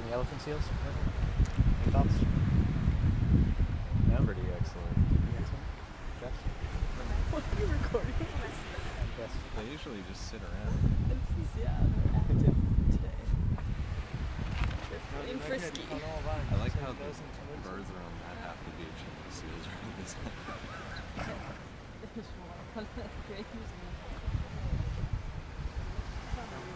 Any elephant seals? Any thoughts? Yeah. Pretty excellent. Jess? What are you recording? Jess? They usually just sit around. They're active today. They're frisky. I like how the birds are on that half of the beach and the seals are on this half. There's one. Great.